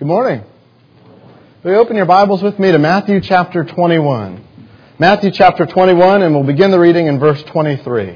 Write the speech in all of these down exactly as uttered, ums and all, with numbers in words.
Good morning. Will you open your Bibles with me to Matthew chapter twenty-one? Matthew chapter twenty-one, and we'll begin the reading in verse twenty-three.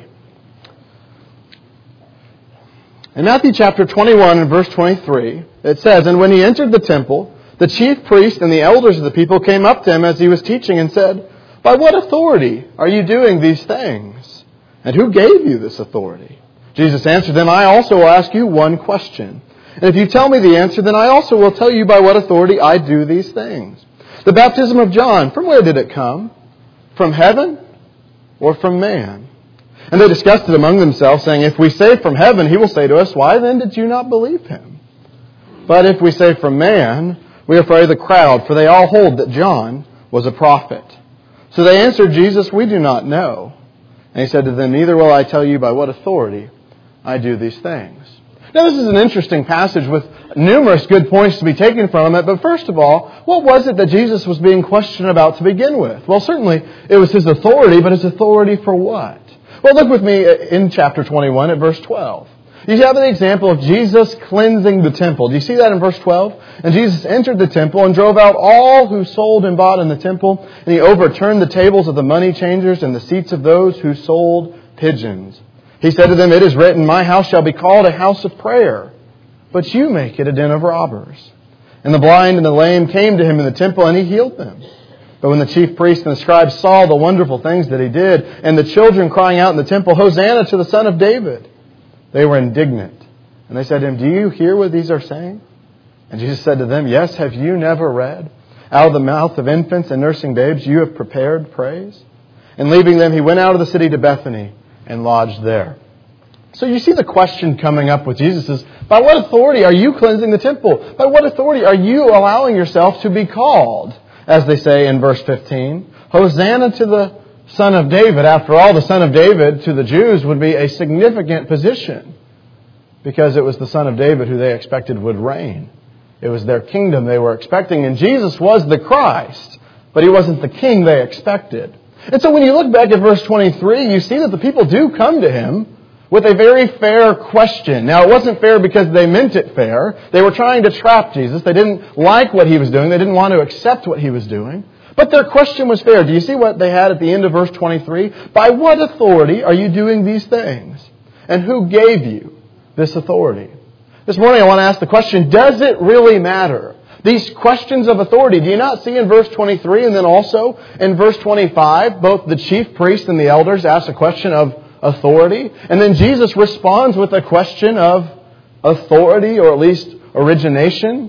In Matthew chapter twenty-one and verse twenty-three, it says, "And when he entered the temple, the chief priest and the elders of the people came up to him as he was teaching and said, 'By what authority are you doing these things? And who gave you this authority?' Jesus answered them, 'I also will ask you one question. And if you tell me the answer, then I also will tell you by what authority I do these things. The baptism of John, from where did it come? From heaven or from man?' And they discussed it among themselves, saying, 'If we say from heaven, he will say to us, why then did you not believe him? But if we say from man, we are afraid of the crowd, for they all hold that John was a prophet.' So they answered Jesus, 'We do not know.' And he said to them, 'Neither will I tell you by what authority I do these things.'" Now, this is an interesting passage with numerous good points to be taken from it. But first of all, what was it that Jesus was being questioned about to begin with? Well, certainly it was his authority, but his authority for what? Well, look with me in chapter twenty-one at verse twelve. You have the example of Jesus cleansing the temple. Do you see that in verse twelve? "And Jesus entered the temple and drove out all who sold and bought in the temple, and he overturned the tables of the money changers and the seats of those who sold pigeons. He said to them, 'It is written, my house shall be called a house of prayer, but you make it a den of robbers.' And the blind and the lame came to him in the temple, and he healed them. But when the chief priests and the scribes saw the wonderful things that he did, and the children crying out in the temple, 'Hosanna to the Son of David,' they were indignant. And they said to him, 'Do you hear what these are saying?' And Jesus said to them, 'Yes, have you never read? Out of the mouth of infants and nursing babes you have prepared praise?' And leaving them, he went out of the city to Bethany and lodged there." So you see the question coming up with Jesus is, by what authority are you cleansing the temple? By what authority are you allowing yourself to be called, as they say in verse fifteen, Hosanna to the Son of David? After all, the Son of David to the Jews would be a significant position, because it was the Son of David who they expected would reign. It was their kingdom they were expecting, and Jesus was the Christ, but he wasn't the king they expected. And so when you look back at verse twenty-three, you see that the people do come to him with a very fair question. Now, it wasn't fair because they meant it fair. They were trying to trap Jesus. They didn't like what he was doing. They didn't want to accept what he was doing. But their question was fair. Do you see what they had at the end of verse twenty-three? By what authority are you doing these things? And who gave you this authority? This morning I want to ask the question, does it really matter? These questions of authority, do you not see in verse twenty-three and then also in verse twenty-five, both the chief priests and the elders ask a question of authority, and then Jesus responds with a question of authority, or at least origination?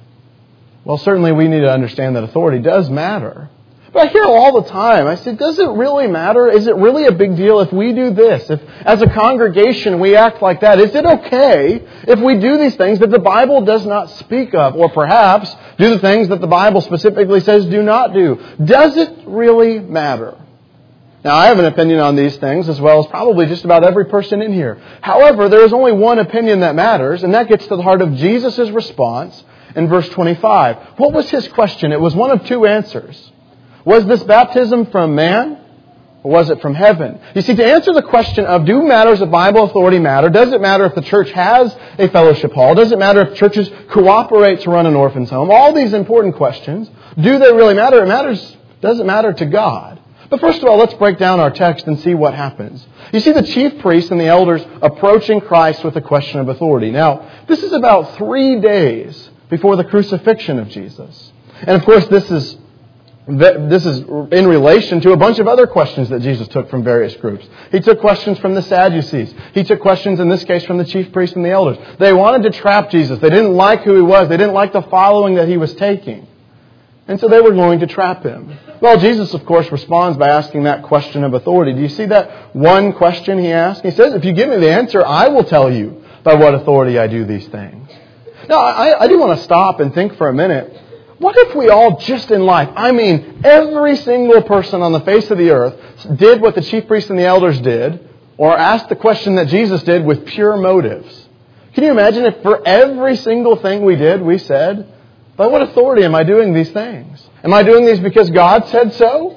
Well, certainly we need to understand that authority does matter. But I hear all the time, I say, does it really matter? Is it really a big deal if we do this? If as a congregation we act like that? Is it okay if we do these things that the Bible does not speak of? Or perhaps do the things that the Bible specifically says do not do? Does it really matter? Now, I have an opinion on these things, as well as probably just about every person in here. However, there is only one opinion that matters, and that gets to the heart of Jesus' response in verse twenty-five. What was his question? It was one of two answers. Was this baptism from man, or was it from heaven? You see, to answer the question of do matters of Bible authority matter, does it matter if the church has a fellowship hall, does it matter if churches cooperate to run an orphan's home, all these important questions, do they really matter? It matters, does it matter to God? But first of all, let's break down our text and see what happens. You see the chief priests and the elders approaching Christ with a question of authority. Now, this is about three days before the crucifixion of Jesus. And of course, this is This is in relation to a bunch of other questions that Jesus took from various groups. He took questions from the Sadducees. He took questions, in this case, from the chief priests and the elders. They wanted to trap Jesus. They didn't like who he was. They didn't like the following that he was taking. And so they were going to trap him. Well, Jesus, of course, responds by asking that question of authority. Do you see that one question he asked? He says, if you give me the answer, I will tell you by what authority I do these things. Now, I, I do want to stop and think for a minute. What if we all just in life, I mean every single person on the face of the earth, did what the chief priests and the elders did, or asked the question that Jesus did with pure motives? Can you imagine if for every single thing we did, we said, by what authority am I doing these things? Am I doing these because God said so?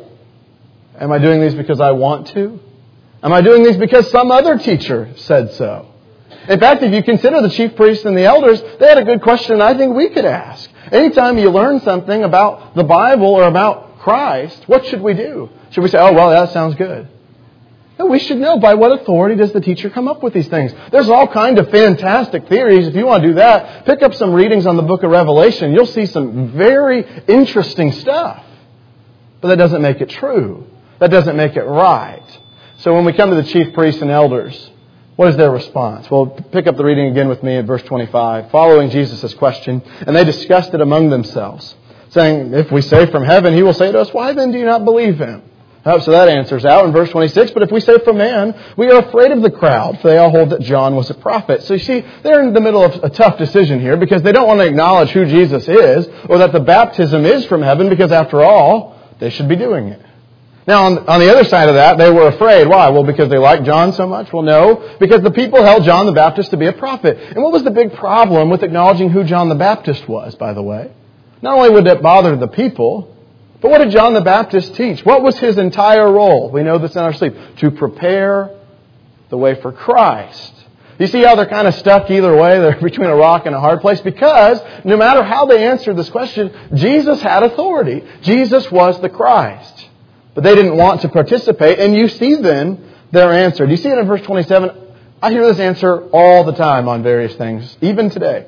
Am I doing these because I want to? Am I doing these because some other teacher said so? In fact, if you consider the chief priests and the elders, they had a good question I think we could ask. Anytime you learn something about the Bible or about Christ, what should we do? Should we say, oh, well, that sounds good? No, we should know by what authority does the teacher come up with these things. There's all kind of fantastic theories. If you want to do that, pick up some readings on the book of Revelation. You'll see some very interesting stuff. But that doesn't make it true. That doesn't make it right. So when we come to the chief priests and elders, what is their response? Well, pick up the reading again with me at verse twenty-five, following Jesus' question. And they discussed it among themselves, saying, if we say from heaven, he will say to us, why then do you not believe him? Oh, so that answers out in verse twenty-six. But if we say from man, we are afraid of the crowd, for they all hold that John was a prophet. So you see, they're in the middle of a tough decision here because they don't want to acknowledge who Jesus is or that the baptism is from heaven because after all, they should be doing it. Now, on, on the other side of that, they were afraid. Why? Well, because they liked John so much? Well, no, because the people held John the Baptist to be a prophet. And what was the big problem with acknowledging who John the Baptist was, by the way? Not only would it bother the people, but what did John the Baptist teach? What was his entire role? We know this in our sleep. To prepare the way for Christ. You see how they're kind of stuck either way? They're between a rock and a hard place because no matter how they answered this question, Jesus had authority. Jesus was the Christ. But they didn't want to participate. And you see then their answer. Do you see it in verse twenty-seven? I hear this answer all the time on various things, even today.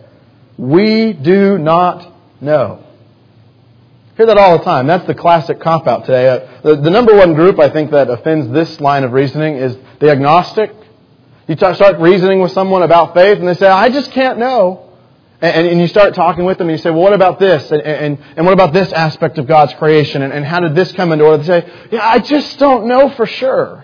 We do not know. I hear that all the time. That's the classic cop-out today. Uh, the, the number one group I think that offends this line of reasoning is the agnostic. You t- start reasoning with someone about faith and they say, I just can't know. And, and you start talking with them and you say, well, what about this? And, and, and what about this aspect of God's creation? And, and how did this come into order? They say, yeah, I just don't know for sure.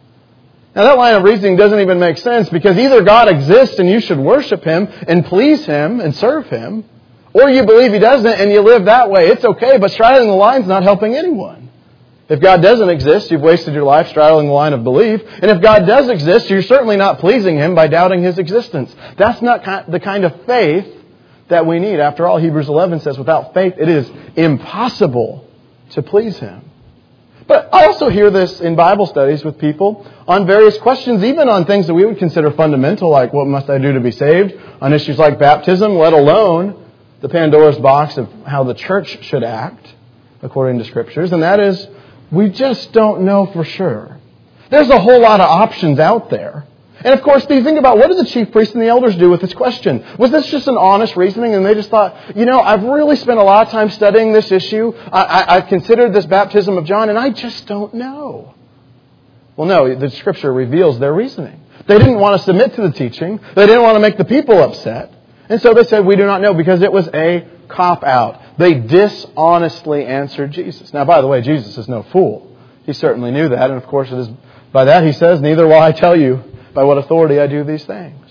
Now that line of reasoning doesn't even make sense because either God exists and you should worship Him and please Him and serve Him, or you believe He doesn't and you live that way. It's okay, but straddling the line's not helping anyone. If God doesn't exist, you've wasted your life straddling the line of belief. And if God does exist, you're certainly not pleasing Him by doubting His existence. That's not the kind of faith that we need. After all, Hebrews eleven says, without faith, it is impossible to please Him. But I also hear this in Bible studies with people on various questions, even on things that we would consider fundamental, like what must I do to be saved, on issues like baptism, let alone the Pandora's box of how the church should act according to Scriptures. And that is, we just don't know for sure. There's a whole lot of options out there. And of course, you think about, what did the chief priests and the elders do with this question? Was this just an honest reasoning and they just thought, you know, I've really spent a lot of time studying this issue. I, I, I've considered this baptism of John and I just don't know. Well, no, the Scripture reveals their reasoning. They didn't want to submit to the teaching. They didn't want to make the people upset. And so they said, we do not know, because it was a cop-out. They dishonestly answered Jesus. Now, by the way, Jesus is no fool. He certainly knew that. And of course, it is by that He says, neither will I tell you by what authority I do these things.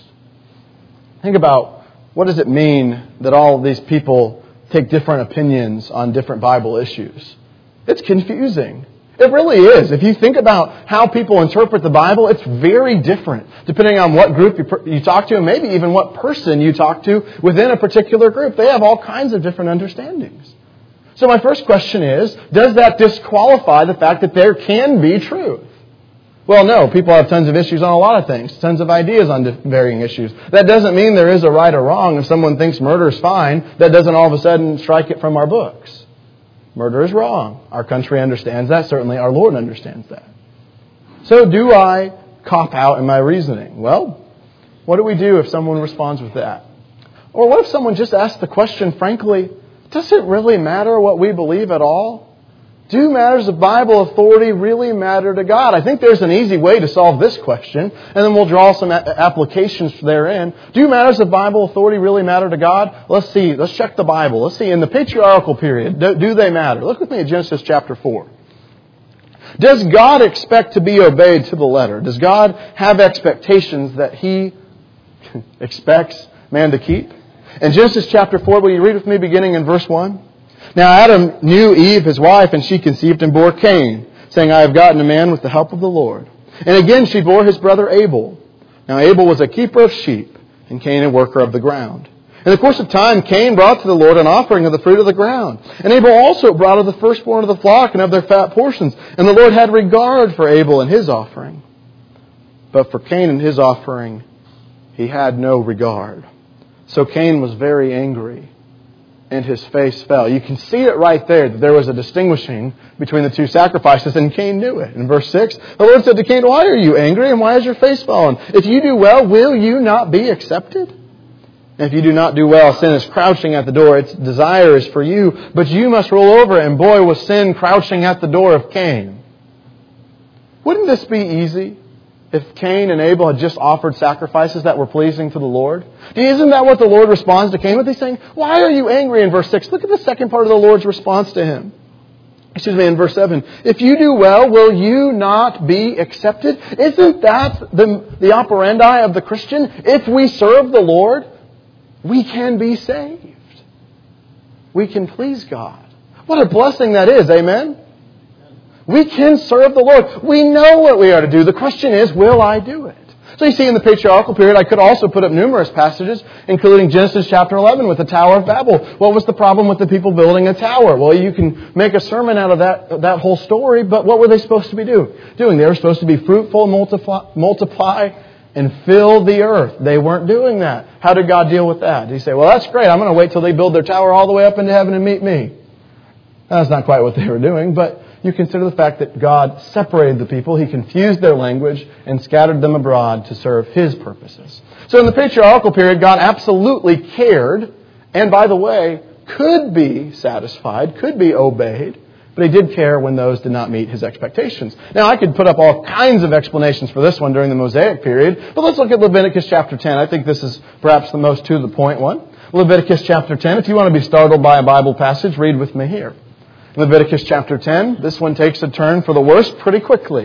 Think about, what does it mean that all of these people take different opinions on different Bible issues? It's confusing. It really is. If you think about how people interpret the Bible, it's very different depending on what group you, you talk to and maybe even what person you talk to within a particular group. They have all kinds of different understandings. So my first question is, does that disqualify the fact that there can be truth? Well, no. People have tons of issues on a lot of things, tons of ideas on varying issues. That doesn't mean there is a right or wrong. If someone thinks murder is fine, that doesn't all of a sudden strike it from our books. Murder is wrong. Our country understands that. Certainly our Lord understands that. So do I cop out in my reasoning? Well, what do we do if someone responds with that? Or what if someone just asks the question, frankly, does it really matter what we believe at all? Do matters of Bible authority really matter to God? I think there's an easy way to solve this question, and then we'll draw some applications therein. Do matters of Bible authority really matter to God? Let's see. Let's check the Bible. Let's see. In the patriarchal period, do, do they matter? Look with me at Genesis chapter four. Does God expect to be obeyed to the letter? Does God have expectations that He expects man to keep? In Genesis chapter four, will you read with me beginning in verse one? Now Adam knew Eve, his wife, and she conceived and bore Cain, saying, I have gotten a man with the help of the Lord. And again she bore his brother Abel. Now Abel was a keeper of sheep, and Cain a worker of the ground. In the course of time, Cain brought to the Lord an offering of the fruit of the ground. And Abel also brought of the firstborn of the flock and of their fat portions. And the Lord had regard for Abel and his offering. But for Cain and his offering, He had no regard. So Cain was very angry, and his face fell. You can see it right there that there was a distinguishing between the two sacrifices, and Cain knew it. In verse six, the Lord said to Cain, why are you angry and why has your face fallen? If you do well, will you not be accepted? And if you do not do well, sin is crouching at the door. Its desire is for you, but you must roll over it. And boy, was sin crouching at the door of Cain. Wouldn't this be easy if Cain and Abel had just offered sacrifices that were pleasing to the Lord? Isn't that what the Lord responds to Cain with? He's saying, why are you angry in verse six? Look at the second part of the Lord's response to him. Excuse me, in verse seven. If you do well, will you not be accepted? Isn't that the, the operandi of the Christian? If we serve the Lord, we can be saved. We can please God. What a blessing that is, amen? We can serve the Lord. We know what we are to do. The question is, will I do it? So you see, in the patriarchal period, I could also put up numerous passages, including Genesis chapter eleven with the Tower of Babel. What was the problem with the people building a tower? Well, you can make a sermon out of that, that whole story, but what were they supposed to be do, doing? They were supposed to be fruitful, multiply, multiply, and fill the earth. They weren't doing that. How did God deal with that? Did He say, well, that's great. I'm going to wait till they build their tower all the way up into heaven and meet me? That's not quite what they were doing, but you consider the fact that God separated the people. He confused their language and scattered them abroad to serve His purposes. So in the patriarchal period, God absolutely cared and, by the way, could be satisfied, could be obeyed, but He did care when those did not meet His expectations. Now, I could put up all kinds of explanations for this one during the Mosaic period, but let's look at Leviticus chapter ten. I think this is perhaps the most to the point one. Leviticus chapter ten. If you want to be startled by a Bible passage, read with me here. Leviticus chapter ten. This one takes a turn for the worse pretty quickly.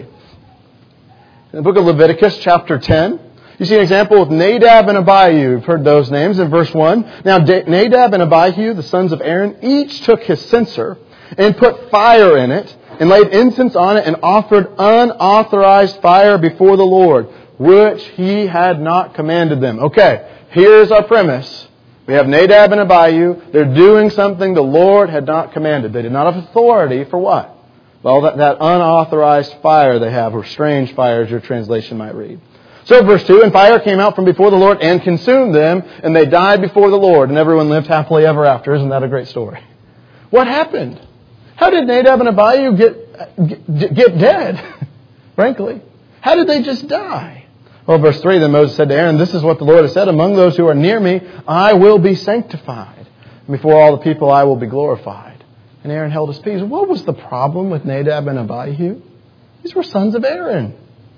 In the book of Leviticus chapter ten, you see an example with Nadab and Abihu. You've heard those names in verse one. Now Nadab and Abihu, the sons of Aaron, each took his censer and put fire in it and laid incense on it and offered unauthorized fire before the Lord, which He had not commanded them. Okay, here's our premise. We have Nadab and Abihu. They're doing something the Lord had not commanded. They did not have authority for what? Well, that, that unauthorized fire they have, or strange fire, as your translation might read. So verse two, and fire came out from before the Lord and consumed them, and they died before the Lord, and everyone lived happily ever after. Isn't that a great story? What happened? How did Nadab and Abihu get, get, get dead? Frankly. How did they just die? Well, verse three, then Moses said to Aaron, this is what the Lord has said, among those who are near me, I will be sanctified. And before all the people, I will be glorified. And Aaron held his peace. What was the problem with Nadab and Abihu? These were sons of Aaron.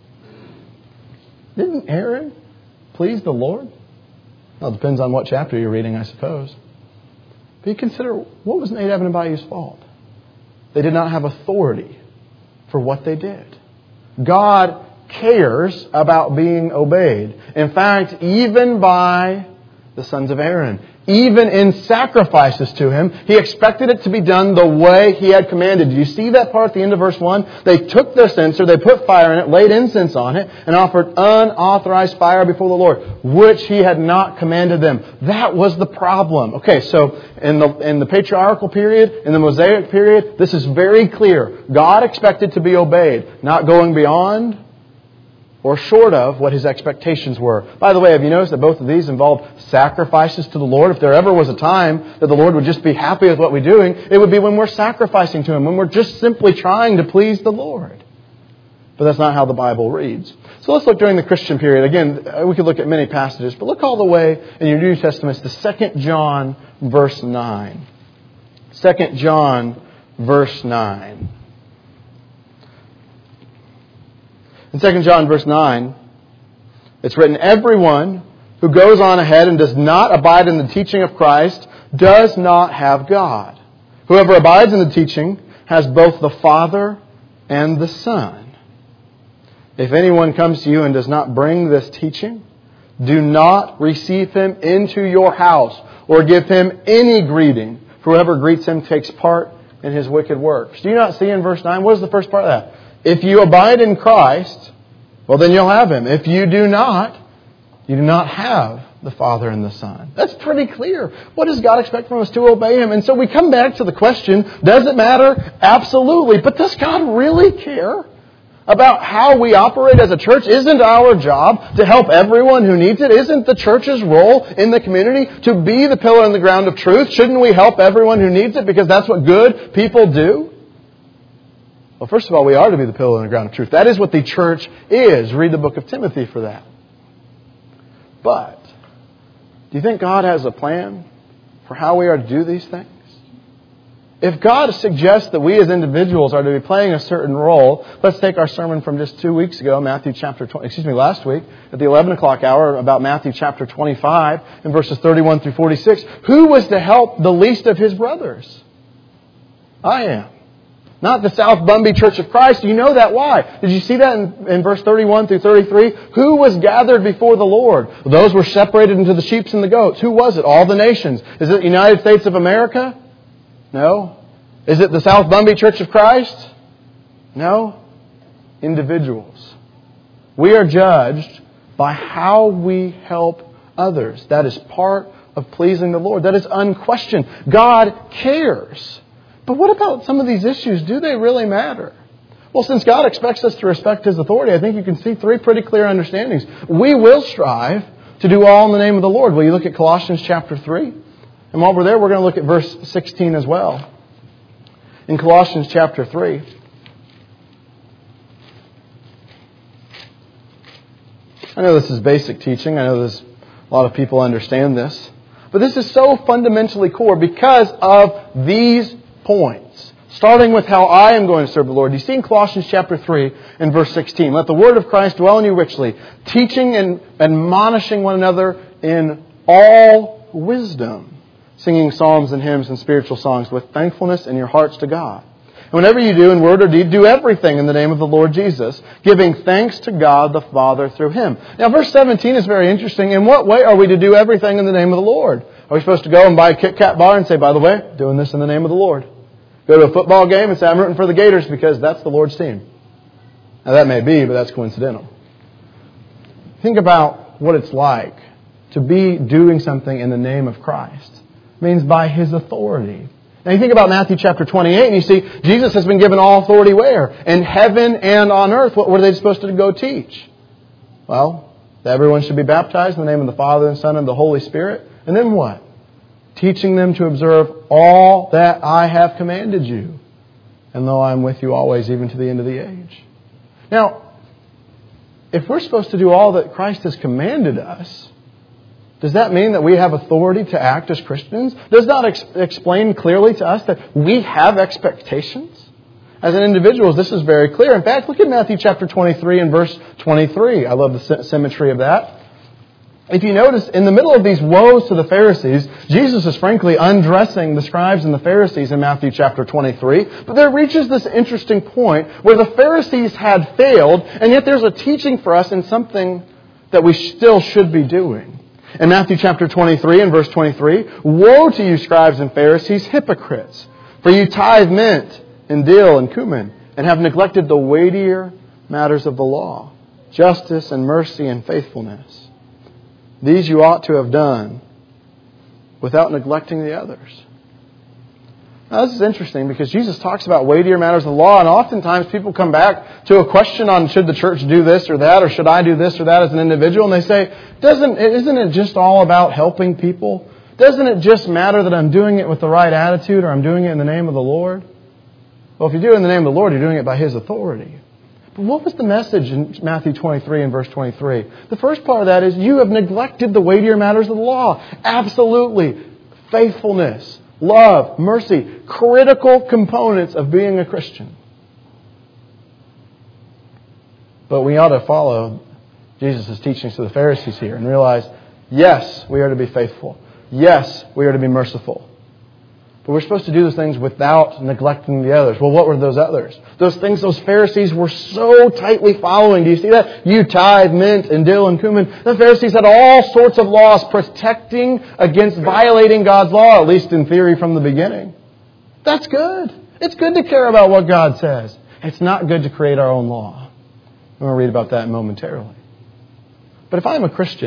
Didn't Aaron please the Lord? Well, it depends on what chapter you're reading, I suppose. But you consider, what was Nadab and Abihu's fault? They did not have authority for what they did. God cares about being obeyed. In fact, even by the sons of Aaron. Even in sacrifices to Him, He expected it to be done the way He had commanded. Do you see that part at the end of verse one? They took their censer, they put fire in it, laid incense on it, and offered unauthorized fire before the Lord, which He had not commanded them. That was the problem. Okay, so in the, in the patriarchal period, in the Mosaic period, this is very clear. God expected to be obeyed, not going beyond or short of what His expectations were. By the way, have you noticed that both of these involved sacrifices to the Lord? If there ever was a time that the Lord would just be happy with what we're doing, it would be when we're sacrificing to Him, when we're just simply trying to please the Lord. But that's not how the Bible reads. So let's look during the Christian period. Again, we could look at many passages, but look all the way in your New Testament to Second John verse nine. Second John verse nine. In Second John verse nine, it's written, everyone who goes on ahead and does not abide in the teaching of Christ does not have God. Whoever abides in the teaching has both the Father and the Son. If anyone comes to you and does not bring this teaching, do not receive him into your house or give him any greeting. For whoever greets him takes part in his wicked works. Do you not see in verse nine? What is the first part of that? If you abide in Christ, well, then you'll have Him. If you do not, you do not have the Father and the Son. That's pretty clear. What does God expect from us? To obey Him. And so we come back to the question, does it matter? Absolutely. But does God really care about how we operate as a church? Isn't our job to help everyone who needs it? Isn't the church's role in the community to be the pillar and the ground of truth? Shouldn't we help everyone who needs it because that's what good people do? Well, first of all, we are to be the pillar and the ground of truth. That is what the church is. Read the book of Timothy for that. But, do you think God has a plan for how we are to do these things? If God suggests that we as individuals are to be playing a certain role, let's take our sermon from just two weeks ago, Matthew chapter twenty, excuse me, last week, at the eleven o'clock hour, about Matthew chapter twenty-five, in verses thirty-one through forty-six. Who was to help the least of his brothers? I am. Not the South Bumby Church of Christ. You know that. Why? Did you see that in, in verse thirty-one through thirty-three? Who was gathered before the Lord? Those were separated into the sheep and the goats. Who was it? All the nations. Is it the United States of America? No. Is it the South Bumby Church of Christ? No. Individuals. We are judged by how we help others. That is part of pleasing the Lord. That is unquestioned. God cares. But what about some of these issues? Do they really matter? Well, since God expects us to respect His authority, I think you can see three pretty clear understandings. We will strive to do all in the name of the Lord. Will you look at Colossians chapter three? And while we're there, we're going to look at verse sixteen as well. In Colossians chapter three. I know this is basic teaching. I know there's a lot of people understand this. But this is so fundamentally core because of these points. Starting with how I am going to serve the Lord. You see in Colossians chapter three and verse sixteen. Let the word of Christ dwell in you richly, teaching and admonishing one another in all wisdom, singing psalms and hymns and spiritual songs with thankfulness in your hearts to God. And whenever you do in word or deed, do everything in the name of the Lord Jesus, giving thanks to God the Father through Him. Now verse seventeen is very interesting. In what way are we to do everything in the name of the Lord? Are we supposed to go and buy a Kit Kat bar and say, by the way, doing this in the name of the Lord? Go to a football game and say, I'm rooting for the Gators because that's the Lord's team. Now that may be, but that's coincidental. Think about what it's like to be doing something in the name of Christ. It means by His authority. Now you think about Matthew chapter twenty-eight and you see Jesus has been given all authority where? In heaven and on earth. What were they supposed to go teach? Well, that everyone should be baptized in the name of the Father and Son and the Holy Spirit. And then what? Teaching them to observe all that I have commanded you. And lo, I am with you always, even to the end of the age. Now, if we're supposed to do all that Christ has commanded us, does that mean that we have authority to act as Christians? Does that ex- explain clearly to us that we have expectations? As an individual, this is very clear. In fact, look at Matthew chapter twenty-three and verse twenty-three. I love the sy- symmetry of that. If you notice, in the middle of these woes to the Pharisees, Jesus is frankly undressing the scribes and the Pharisees in Matthew chapter twenty-three. But there reaches this interesting point where the Pharisees had failed, and yet there's a teaching for us in something that we still should be doing. In Matthew chapter twenty-three and verse twenty-three, woe to you, scribes and Pharisees, hypocrites! For you tithe mint and dill and cumin, and have neglected the weightier matters of the law, justice and mercy and faithfulness. These you ought to have done without neglecting the others. Now, this is interesting because Jesus talks about weightier matters of the law, and oftentimes people come back to a question on should the church do this or that, or should I do this or that as an individual, and they say, "Doesn't isn't it just all about helping people? Doesn't it just matter that I'm doing it with the right attitude or I'm doing it in the name of the Lord?" Well, if you do it in the name of the Lord, you're doing it by His authority. But what was the message in Matthew twenty-three and verse twenty-three? The first part of that is you have neglected the weightier matters of the law. Absolutely. Faithfulness, love, mercy, critical components of being a Christian. But we ought to follow Jesus' teachings to the Pharisees here and realize, yes, we are to be faithful. Yes, we are to be merciful. But we're supposed to do those things without neglecting the others. Well, what were those others? Those things those Pharisees were so tightly following. Do you see that? You tithe, mint, and dill, and cumin. The Pharisees had all sorts of laws protecting against violating God's law, at least in theory from the beginning. That's good. It's good to care about what God says. It's not good to create our own law. I'm going to read about that momentarily. But if I'm a Christian,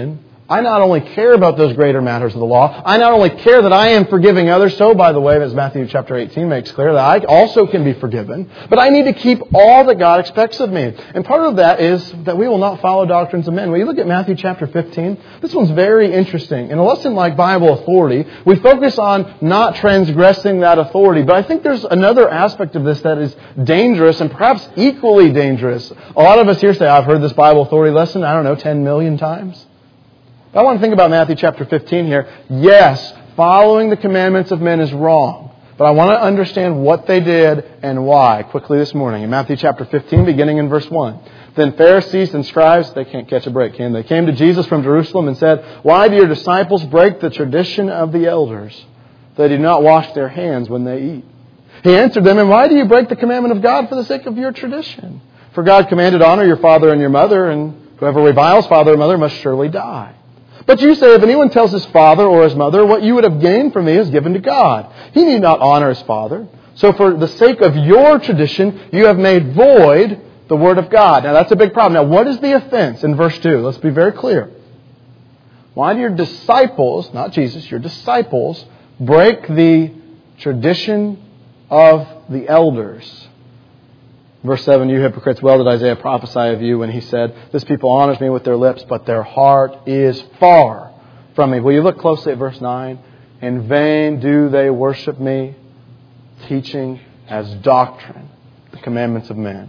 I not only care about those greater matters of the law, I not only care that I am forgiving others, so by the way, as Matthew chapter eighteen makes clear, that I also can be forgiven, but I need to keep all that God expects of me. And part of that is that we will not follow doctrines of men. When you look at Matthew chapter fifteen, this one's very interesting. In a lesson like Bible authority, we focus on not transgressing that authority, but I think there's another aspect of this that is dangerous and perhaps equally dangerous. A lot of us here say, I've heard this Bible authority lesson, I don't know, ten million times. I want to think about Matthew chapter fifteen here. Yes, following the commandments of men is wrong. But I want to understand what they did and why quickly this morning. In Matthew chapter fifteen, beginning in verse one. Then Pharisees and scribes, they can't catch a break, can they? Came to Jesus from Jerusalem and said, Why do your disciples break the tradition of the elders? They do not wash their hands when they eat. He answered them, And why do you break the commandment of God for the sake of your tradition? For God commanded, Honor your father and your mother, and whoever reviles father or mother must surely die. But you say, if anyone tells his father or his mother, what you would have gained from me is given to God. He need not honor his father. So for the sake of your tradition, you have made void the word of God. Now that's a big problem. Now what is the offense in verse two? Let's be very clear. Why do your disciples, not Jesus, your disciples, break the tradition of the elders? Verse seven, you hypocrites, well did Isaiah prophesy of you when he said, This people honors me with their lips, but their heart is far from me. Will you look closely at verse nine? In vain do they worship me, teaching as doctrine the commandments of men.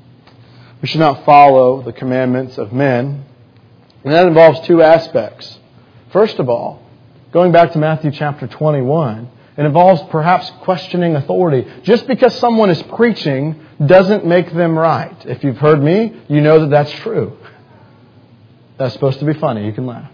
We should not follow the commandments of men. And that involves two aspects. First of all, going back to Matthew chapter twenty-one, it involves perhaps questioning authority. Just because someone is preaching doesn't make them right. If you've heard me, you know that that's true. That's supposed to be funny. You can laugh.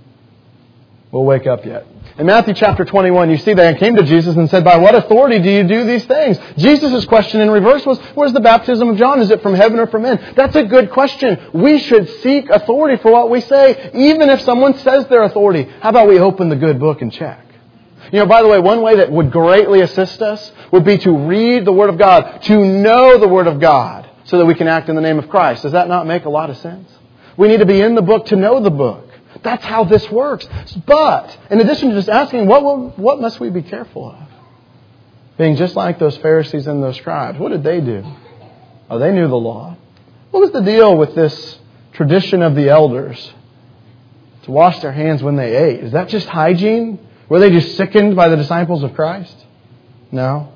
We'll wake up yet. In Matthew chapter twenty-one, you see they came to Jesus and said, By what authority do you do these things? Jesus' question in reverse was, Where's the baptism of John? Is it from heaven or from men? That's a good question. We should seek authority for what we say, even if someone says their authority. How about we open the good book and check? You know, by the way, one way that would greatly assist us would be to read the Word of God, to know the Word of God, so that we can act in the name of Christ. Does that not make a lot of sense? We need to be in the book to know the book. That's how this works. But, in addition to just asking, what will, what must we be careful of? Being just like those Pharisees and those scribes. What did they do? Oh, they knew the law. What was the deal with this tradition of the elders to wash their hands when they ate? Is that just hygiene? Were they just sickened by the disciples of Christ? No.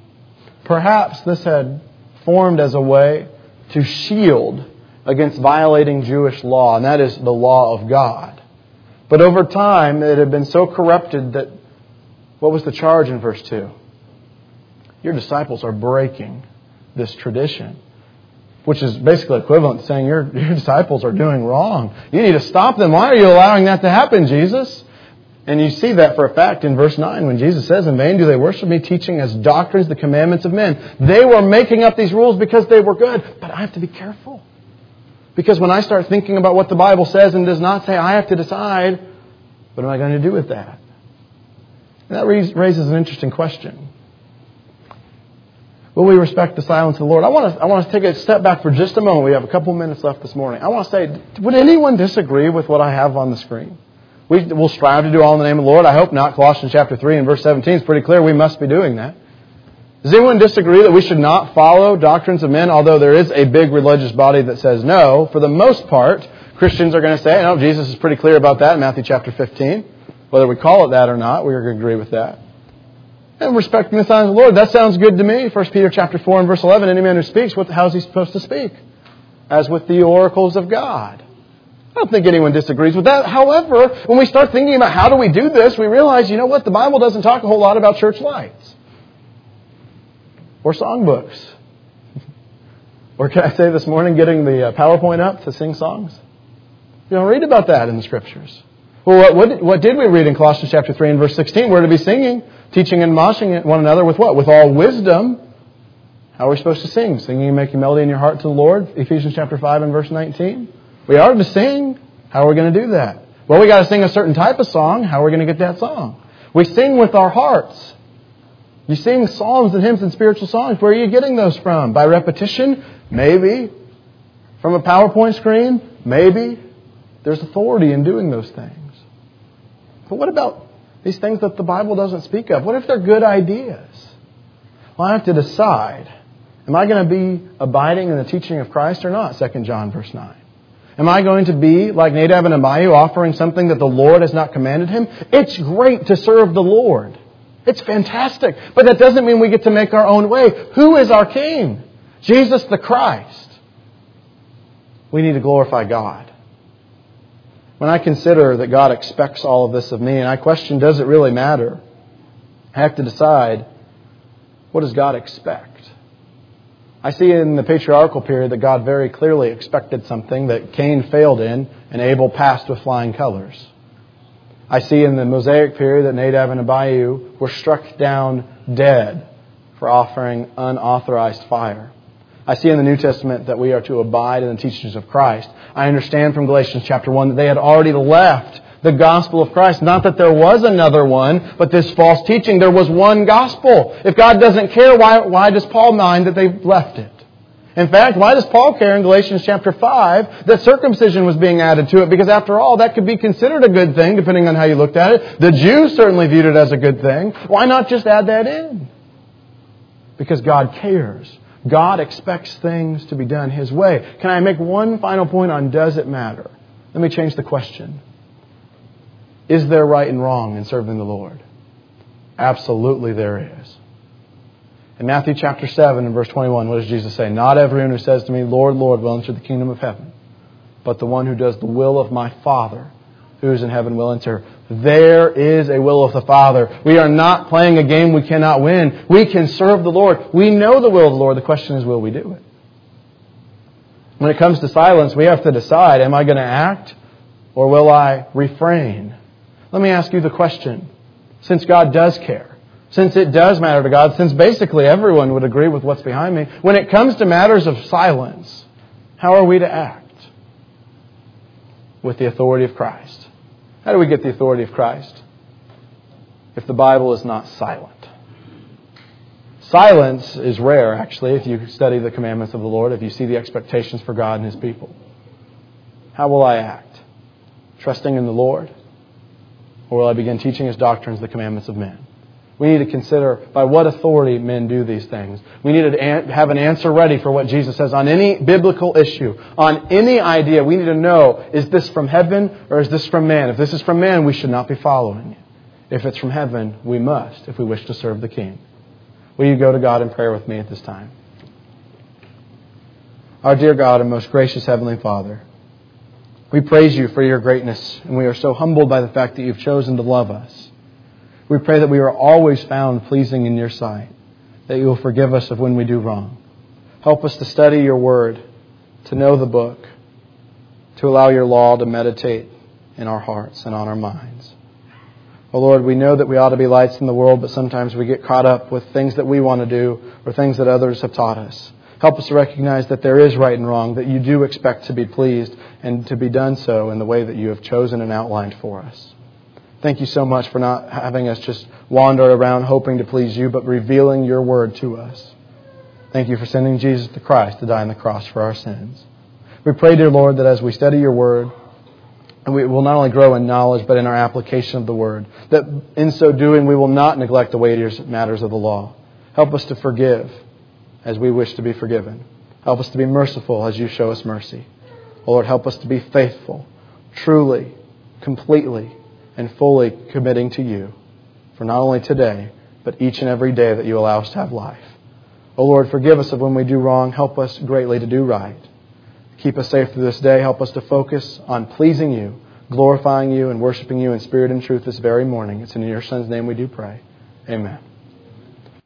Perhaps this had formed as a way to shield against violating Jewish law, and that is the law of God. But over time, it had been so corrupted that, what was the charge in verse two? Your disciples are breaking this tradition, which is basically equivalent to saying your, your disciples are doing wrong. You need to stop them. Why are you allowing that to happen, Jesus? And you see that for a fact in verse nine when Jesus says, In vain do they worship me, teaching as doctrines the commandments of men. They were making up these rules because they were good. But I have to be careful. Because when I start thinking about what the Bible says and does not say, I have to decide, what am I going to do with that? And that raises an interesting question. Will we respect the silence of the Lord? I want to I want to take a step back for just a moment. We have a couple minutes left this morning. I want to say, would anyone disagree with what I have on the screen? We will strive to do all in the name of the Lord. I hope not. Colossians chapter three and verse seventeen is pretty clear. We must be doing that. Does anyone disagree that we should not follow doctrines of men, although there is a big religious body that says no? For the most part, Christians are going to say, no, Jesus is pretty clear about that in Matthew chapter fifteen. Whether we call it that or not, we are going to agree with that. And respecting the signs of the Lord, that sounds good to me. First Peter chapter four and verse eleven, any man who speaks, what, how is he supposed to speak? As with the oracles of God. I don't think anyone disagrees with that. However, when we start thinking about how do we do this, we realize, you know what, the Bible doesn't talk a whole lot about church lights. Or songbooks. Or can I say this morning, getting the PowerPoint up to sing songs? You don't read about that in the Scriptures. Well, what, what, did, what did we read in Colossians chapter three and verse sixteen? We're to be singing, teaching and admonishing one another with what? With all wisdom. How are we supposed to sing? Singing and making melody in your heart to the Lord. Ephesians chapter five and verse nineteen. We are to sing. How are we going to do that? Well, we got to sing a certain type of song. How are we going to get that song? We sing with our hearts. You sing psalms and hymns and spiritual songs. Where are you getting those from? By repetition? Maybe. From a PowerPoint screen? Maybe. There's authority in doing those things. But what about these things that the Bible doesn't speak of? What if they're good ideas? Well, I have to decide. Am I going to be abiding in the teaching of Christ or not? Second John verse nine. Am I going to be like Nadab and Abihu, offering something that the Lord has not commanded him? It's great to serve the Lord. It's fantastic. But that doesn't mean we get to make our own way. Who is our King? Jesus the Christ. We need to glorify God. When I consider that God expects all of this of me, and I question, does it really matter? I have to decide, what does God expect? I see in the patriarchal period that God very clearly expected something that Cain failed in and Abel passed with flying colors. I see in the Mosaic period that Nadab and Abihu were struck down dead for offering unauthorized fire. I see in the New Testament that we are to abide in the teachings of Christ. I understand from Galatians chapter one that they had already left the gospel of Christ. Not that there was another one, but this false teaching. There was one gospel. If God doesn't care, why, why does Paul mind that they've left it? In fact, why does Paul care in Galatians chapter five that circumcision was being added to it? Because after all, that could be considered a good thing, depending on how you looked at it. The Jews certainly viewed it as a good thing. Why not just add that in? Because God cares. God expects things to be done His way. Can I make one final point on does it matter? Let me change the question. Is there right and wrong in serving the Lord? Absolutely there is. In Matthew chapter seven and verse twenty-one, what does Jesus say? Not everyone who says to me, Lord, Lord, will enter the kingdom of heaven, but the one who does the will of my Father who is in heaven will enter. There is a will of the Father. We are not playing a game we cannot win. We can serve the Lord. We know the will of the Lord. The question is, will we do it? When it comes to silence, we have to decide, am I going to act or will I refrain? Let me ask you the question. Since God does care, since it does matter to God, since basically everyone would agree with what's behind me, when it comes to matters of silence, how are we to act? With the authority of Christ. How do we get the authority of Christ? If the Bible is not silent. Silence is rare, actually, if you study the commandments of the Lord, if you see the expectations for God and His people. How will I act? Trusting in the Lord? Or will I begin teaching His doctrines, the commandments of men? We need to consider by what authority men do these things. We need to have an answer ready for what Jesus says on any biblical issue, on any idea. We need to know, is this from heaven or is this from man? If this is from man, we should not be following it. If it's from heaven, we must, if we wish to serve the King. Will you go to God in prayer with me at this time? Our dear God and most gracious Heavenly Father, we praise You for Your greatness, and we are so humbled by the fact that You've chosen to love us. We pray that we are always found pleasing in Your sight, that You will forgive us of when we do wrong. Help us to study Your Word, to know the book, to allow Your law to meditate in our hearts and on our minds. Oh Lord, we know that we ought to be lights in the world, but sometimes we get caught up with things that we want to do or things that others have taught us. Help us to recognize that there is right and wrong, that You do expect to be pleased and to be done so in the way that You have chosen and outlined for us. Thank You so much for not having us just wander around hoping to please You, but revealing Your Word to us. Thank You for sending Jesus the Christ to die on the cross for our sins. We pray, dear Lord, that as we study Your Word, and we will not only grow in knowledge, but in our application of the Word, that in so doing we will not neglect the weightier matters of the law. Help us to forgive as we wish to be forgiven. Help us to be merciful as You show us mercy. Oh Lord, help us to be faithful, truly, completely, and fully committing to You for not only today, but each and every day that You allow us to have life. Oh Lord, forgive us of when we do wrong. Help us greatly to do right. Keep us safe through this day. Help us to focus on pleasing You, glorifying You, and worshiping You in spirit and truth this very morning. It's in Your Son's name we do pray. Amen.